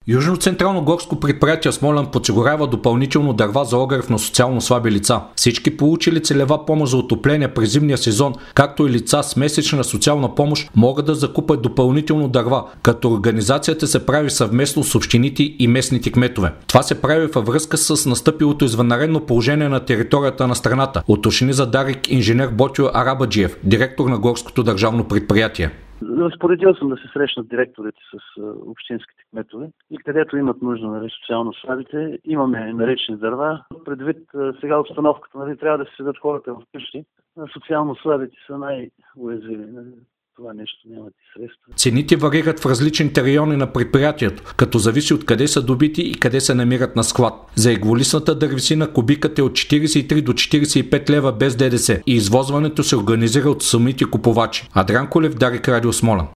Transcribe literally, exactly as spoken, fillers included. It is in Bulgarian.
Южно-централно горско предприятие Смолян подсигурява допълнително дърва за огрев на социално слаби лица. Всички получили целева помощ за отопление през зимния сезон, както и лица с месечна социална помощ, могат да закупят допълнително дърва, като организацията се прави съвместно с общините и местните кметове. Това се прави във връзка с настъпилото извънредно положение на територията на страната, уточни за Дарик инженер Ботьо Арабаджиев, директор на горското държавно предприятие. Разпоредил съм да се срещнат директорите с общинските кметове и където имат нужда, нали, социално слабите, имаме наречени дърва. Предвид сега обстановката, нали, трябва да се седат хората в къщи. Социално слабите са най-уязвими. Нали. Това нещо нямат и средства. Цените варират в различните райони на предприятието, като зависи от къде са добити и къде се намират на склад. За иглолистната дървесина кубикът е от четиридесет и три до четиридесет и пет лева без ДДС и извозването се организира от самите купувачи. Адран Колев, Дарик, Радио Смолян.